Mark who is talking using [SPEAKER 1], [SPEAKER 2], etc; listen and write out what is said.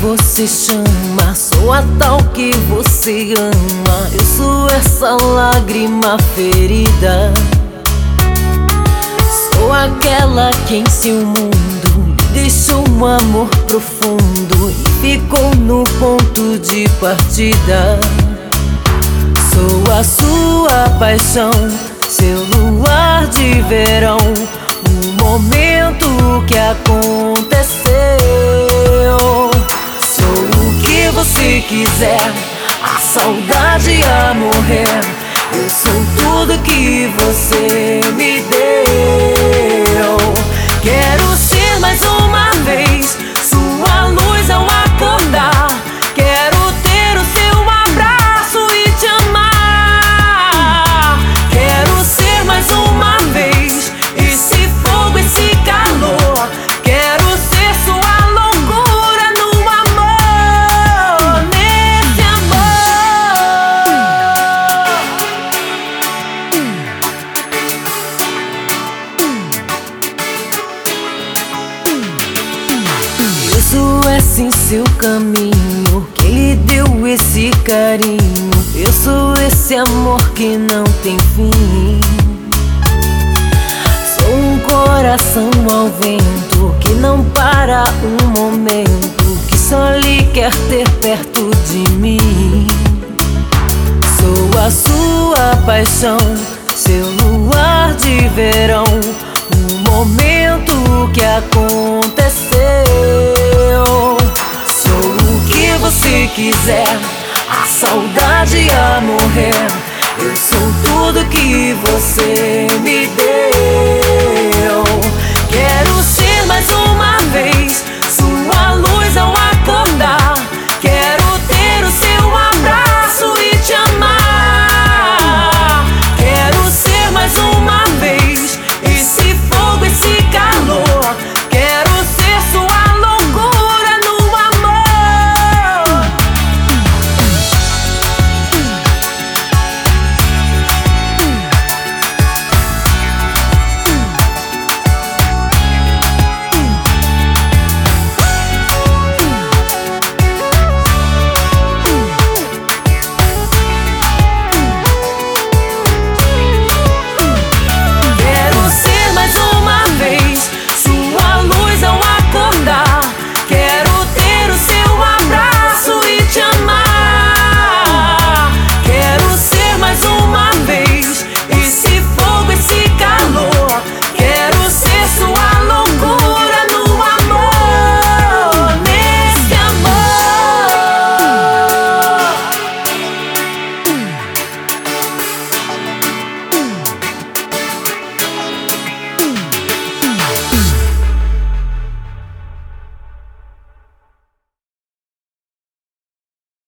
[SPEAKER 1] você chama, sou a tal que você ama. Eu sou essa lágrima ferida, sou aquela que em seu mundo deixou um amor profundo e ficou no ponto de partida. Sou a sua paixão, seu luar de verão, o momento que aconteceu. Sou o que você quiser, a saudade a morrer. Eu sou tudo que você me deu. Quero ser mais uma vez sua luz ao acordar. Quero ter o seu abraço e te amar. Quero ser mais uma vez esse fogo, esse calor. Quero ser sua loucura no amor, nesse amor. Eu sou esse seu caminho, quem lhe deu esse carinho. Eu sou esse amor que não tem fim. Sou um coração ao vento que não para um momento, que só lhe quer ter perto de mim. Sou a sua paixão, seu luar de verão, o momento que aconteceu. Sou o que você quiser, a saudade a morrer. Eu sou tudo que você